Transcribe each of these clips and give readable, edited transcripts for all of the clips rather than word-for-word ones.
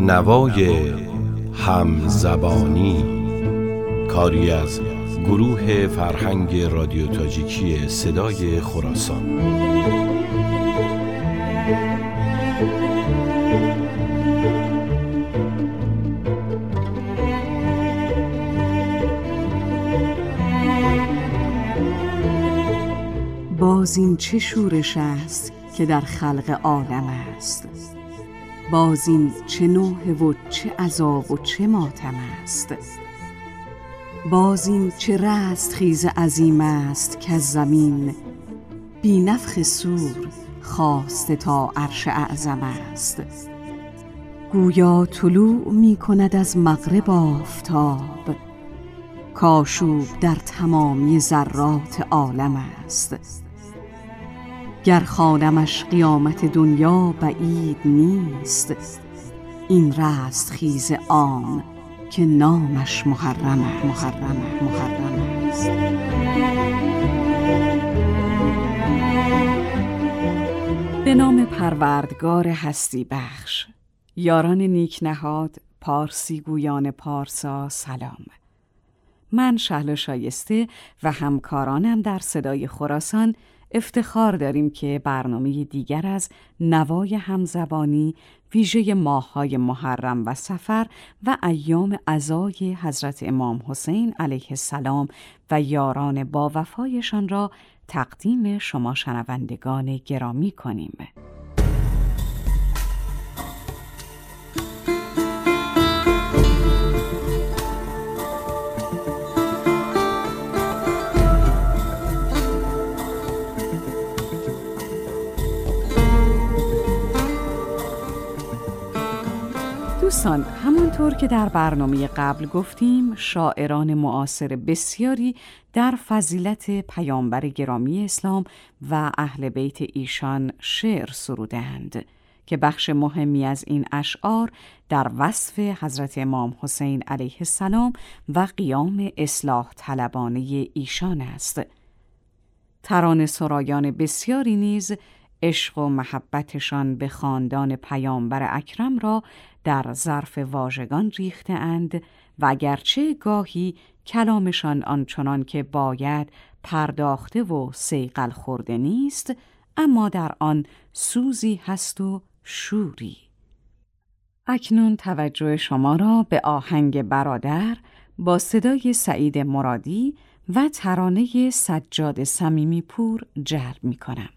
نوای همزبانی، کاری از گروه فرهنگ رادیو تاجیکی صدای خراسان. باز این چه شورش است که در خلق عالم است، باز این چه نوحه و چه عذاب و چه ماتم است، باز این چه رستخیز عظیم است که زمین بی نفخ صور خاسته تا عرش اعظم است. گویا طلوع می کند از مغرب آفتاب، کآشوب در تمامی ذرات عالم است. گر خوانمش قیامت دنیا بعید نیست، این رستخیز عام که نامش محرم است. به نام پروردگار هستی بخش. یاران نیک نهاد، پارسی گویان پارسا، سلام. من شهلا شایسته و همکارانم در صدای خراسان افتخار داریم که برنامه دیگر از نوای همزبانی ویژه ماه‌های محرم و صفر و ایام عزای حضرت امام حسین علیه السلام و یاران با وفایشان را تقدیم شما شنوندگان گرامی کنیم. دوستان، همانطور که در برنامه قبل گفتیم، شاعران معاصر بسیاری در فضیلت پیامبر گرامی اسلام و اهل بیت ایشان شعر سرودند که بخش مهمی از این اشعار در وصف حضرت امام حسین علیه السلام و قیام اصلاح طلبانه ایشان است. ترانه سرایان بسیاری نیز عشق و محبتشان به خاندان پیامبر اکرم را در ظرف واژگان ریخته اند و اگرچه گاهی کلامشان آنچنان که باید پرداخته و صیقل خورده نیست، اما در آن سوزی هست و شوری. اکنون توجه شما را به آهنگ برادر با صدای سعید مرادی و ترانه سجاد صمیمی پور جلب می کنم.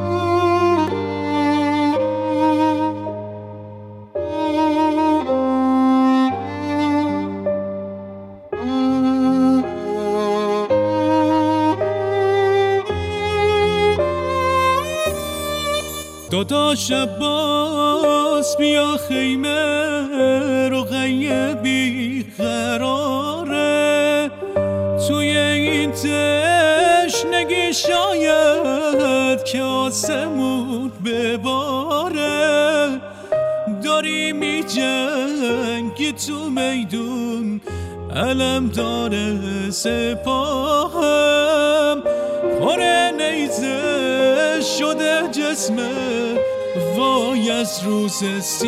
داداش عباس بیا خیمه رقیه بی قراره، توی این تشنگی شاید که آسمون بباره، داری می جنگی تو میدون علم داره سپاهم، پره نیزه شده جسمه وای از روز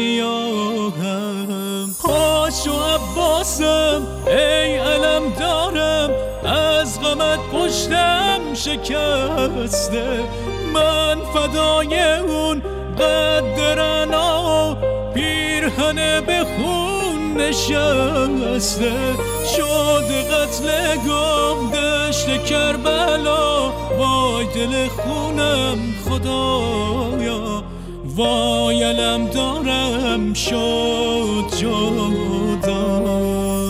سیاهم. پاشو عباسم ای علم دارم، از غمت پشتم شکسته، من فدای اون قدرنا پیرهن به خون نشسته، شد قتل گم دشت کربلا، وای دل خونم خدایا، وای علم دارم شد جدا.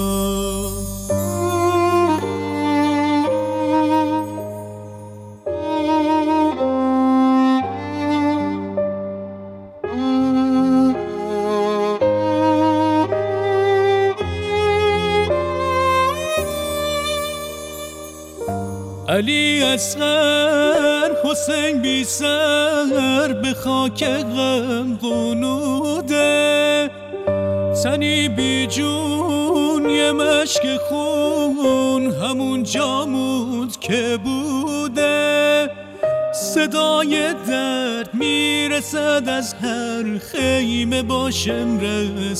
علی اصغر حسین بی سر به خاک غم غنوده، تنی بی جون یه مشک خون همون جامود که بوده، صدای درد میرسد از هر خیمه، با شمر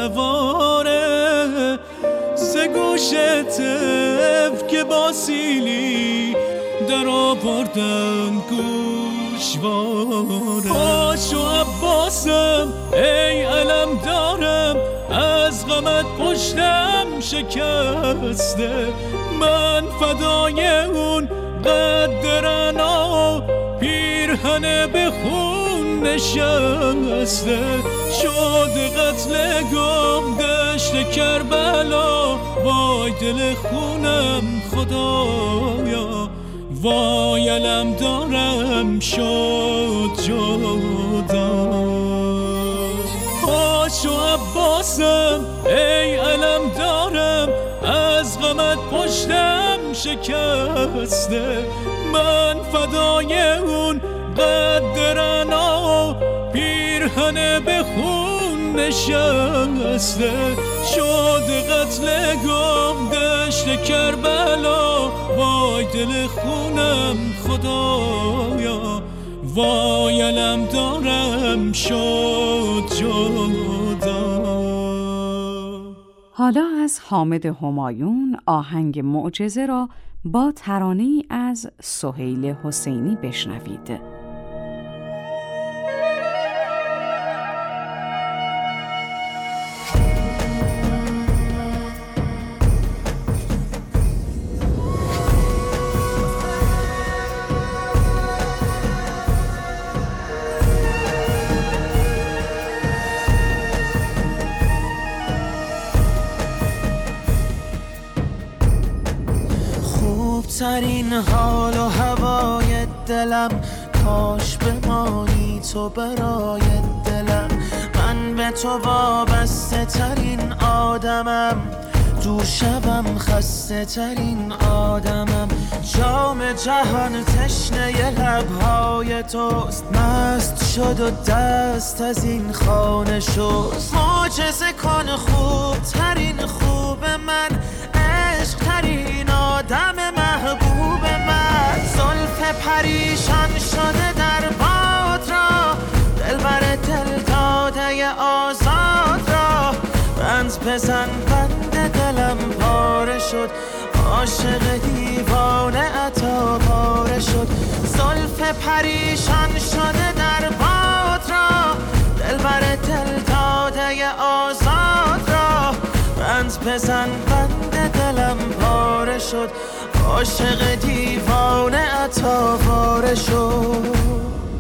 سواره ز گوش طفل که با سیلی در آوردن گوشواره. پاشو عباسم ای علم دارم، از غمت پشتم شکسته، من فدای اون قد رنا، پیرهن به خون نشسته. شد قتل گم دشت کربلا، وای دل خونم خدایا، وای علم دارم شد جدا. پاشو عباسم ای علم دارم، از غمت پشتم شکسته، من فدای اون قد رنا، پیرهن به خون نشسته. شد قتل گم دشت کربلا، وای دل خونم خدایا، وای علم دارم شد جدا. حالا از حامد همایون آهنگ معجزه را با ترانه‌ای از سهیل حسینی بشنوید. ترین حال و هوای دلم، کاش بمانی تو برای دلم. من به تو وابسته ترین آدمم، دور شبم خسته ترین آدمم. جام جهان تشنه لبهای توست، مست شد و دست از این خانه شست. معجزه کن خوب ترین خوب من، عشق ترین آدم محبوب من. زلف پریشان شده در باد را، دلبر دل داده آزاد را. بند بزن بند دلم پاره شد، عاشق دیوانه عطا پاره شد. زلف پریشان شده در باد را، دلبر دل داده آزاد را. بند بزن بند دلم پاره شد، عاشق دیوانه عطا پاره شد.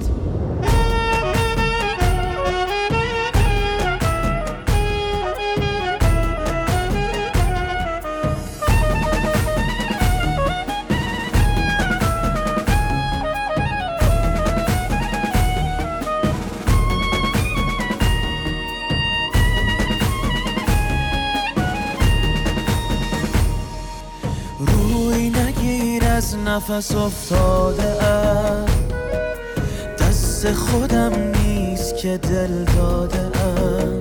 نفس افتاده ام، دست خودم نیست که دل داده ام.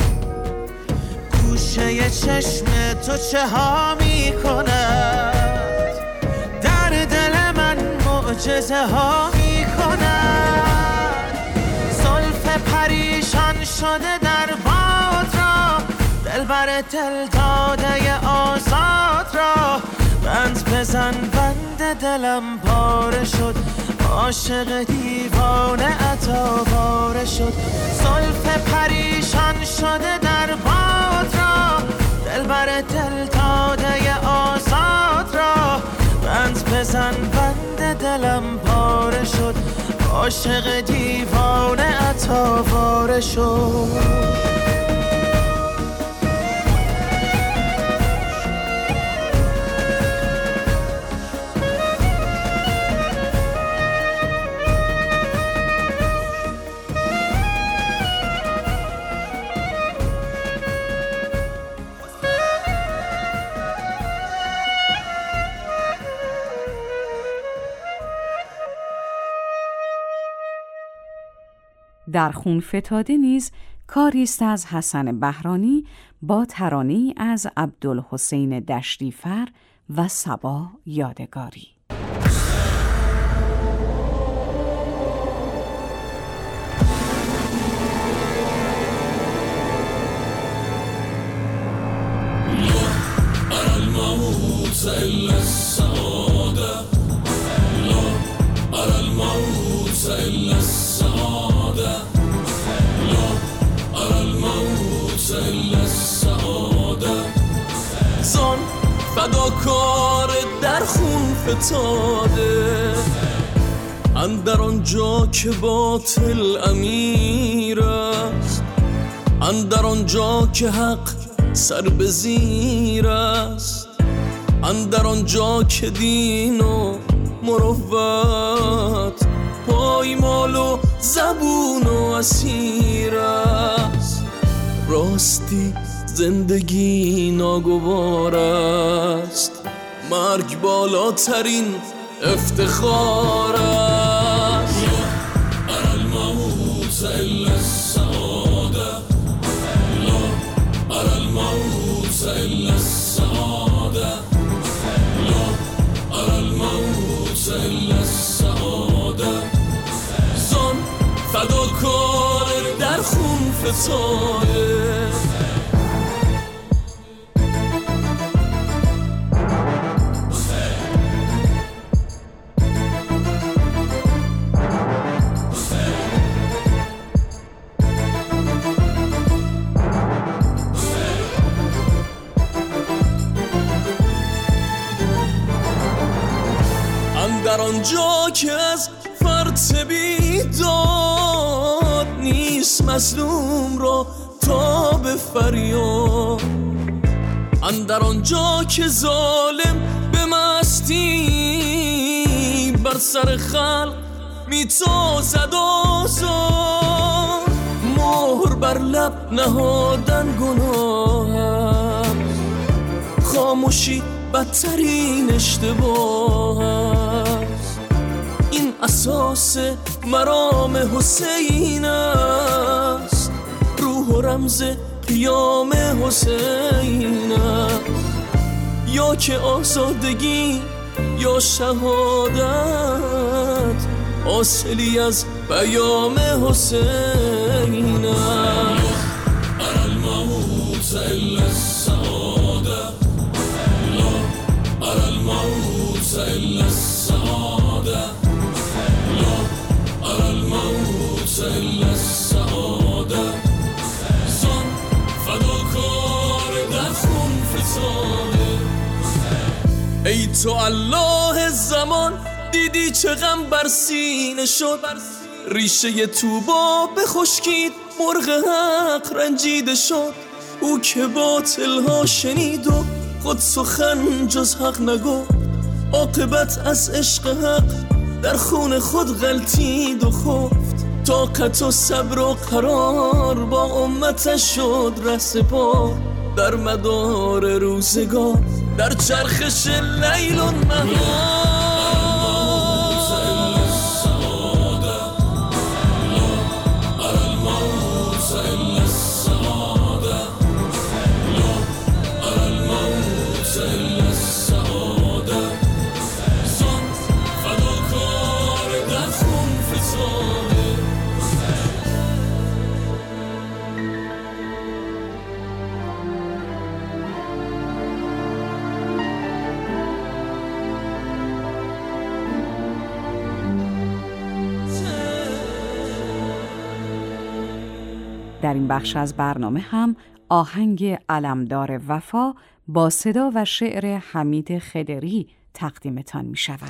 گوشه چشم تو چه ها می کند، در دل من معجزه ها می کند. زلف پریشان شده در باد را، دلبر دل داده آزاد را. بند بزن بند دلم پاره شد، عاشق دیوانه عطا پاره شد. زلف پریشان شده در باد را، دلبر دل داده آزاد را. بند بزن بند دلم پاره شد، عاشق دیوانه عطا پاره شد. در خون فتاده نیز کاری است از حسن بهرانی با ترانه‌ای از عبدالحسین دشتیفر و صبا یادگاری. إلا السعادة لا أرى الموت إلا السعادة زان فداکار در خون فتاده اندر آنجا که باطل امیر است اندر آنجا که حق سر به زیر است اندر آنجا که دین و مروت پایمال و زبون و اسیر است راستی زندگی ناگوار است مرگ بالاترین افتخار است لا أرى الموت إلا السعادة لا أرى الموت إلا السعادة لا أرى الموت إلا السعادة زان فداکار در خون فتاده در آنجا که از فرط بیداد نیست مظلوم را تا به فریاد اندر آنجا که ظالم به مستی بر سر خلق میتازد آزار مهر بر لب نهادن گناه است خاموشی بدترین اشتباه است این اساس مرام حسین است روح و رمز قیام حسین است یا که آزادگی یا شهادت حاصلی از پیام حسین است أرى الموت إلا السعادة أرى الموت إلا السعادة لا أرى الموت إلا السعادة زان فداکار در خون فتاده ای تو الله زمان دیدی چه غم بر سینه شد ریشه توبا بخشکید مرغ حق رنجیده شد او که باطل ها شنید و خود سخن جز حق نگفت عاقبت از عشق حق در خون خود غلطید و خفت طاقت و صبر و قرار با امتش شد رهسپار در مدار روزگار در چرخش لیل و نهار در این بخش از برنامه هم آهنگ علمدار وفا با صدا و شعر حمید خدری تقدیمتان می شود.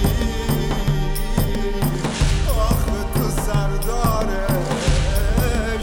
آخه تو سرداره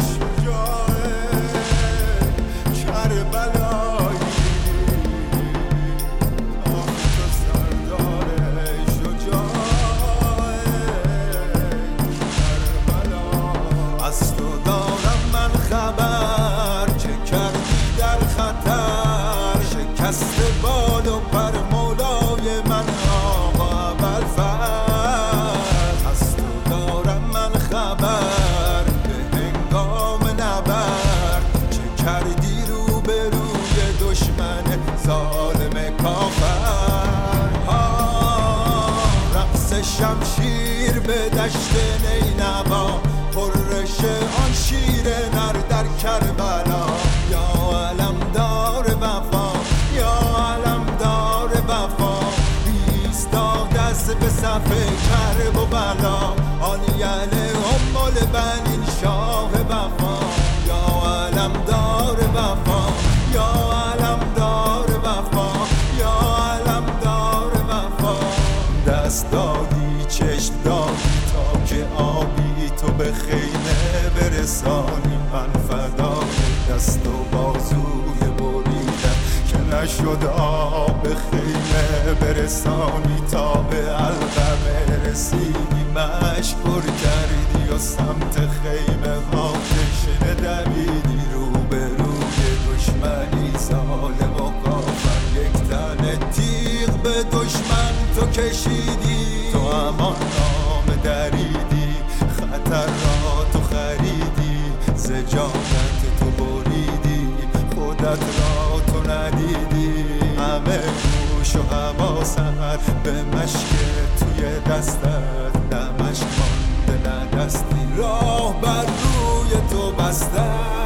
دشت نینوا، پرش آن شیر نر در کربلا. یا علمدار وفا، یا علمدار وفا، ایستاد از به صف کرب و بلا. آن یله امال بنین شاه وفا. یا علمدار وفا، یا علمدار وفا، یا علمدار وفا. دست دادی چشم دادی تا که آبی تو به خیمه برسانی. من فدای دست و بازوی بریدم که نشد آب به خیمه برسانی. تا به علقمه رسیدی مشکور کردی و سمت خیمه ها کشنه دویدی. روبروی دشمنی ظالم و کافر، یک تن تیغ به دشمن تو کشیدی. تو امان نام دریدی، خطر را تو خریدی، زجاجت تو بریدی، خودت را تو ندیدی. همه گوش و حواست به مشک توی دستت، نمشک مانده ندستی، راه بر روی تو بسته.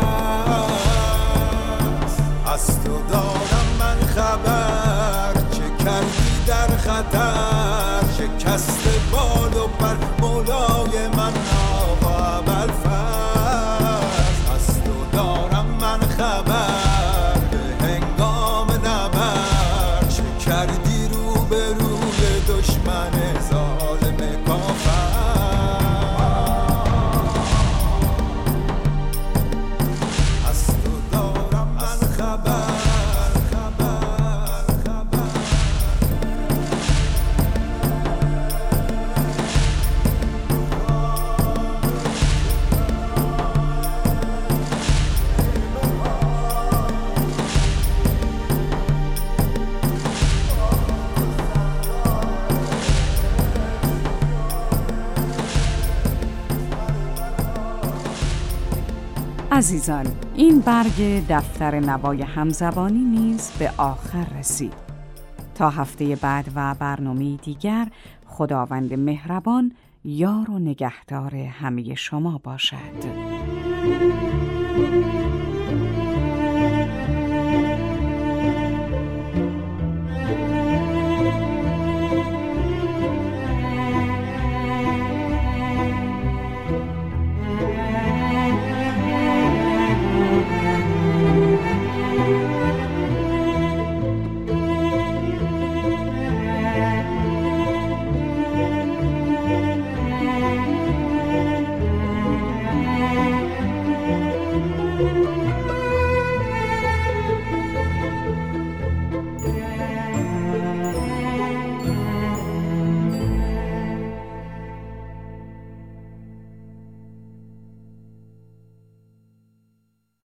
از تو دارم من خبر، چه کردی در خطر. شکست بال و پر مولای من آقا ابوالفضل. از تو دارم من خبر، به هنگام نبر چه کردی رو به روی دشمن ظالم کافر. از تو دارم من خبر. عزیزان، این برگ دفتر نوای همزبانی نیز به آخر رسید. تا هفته بعد و برنامه دیگر، خداوند مهربان یار و نگهدار همه شما باشد.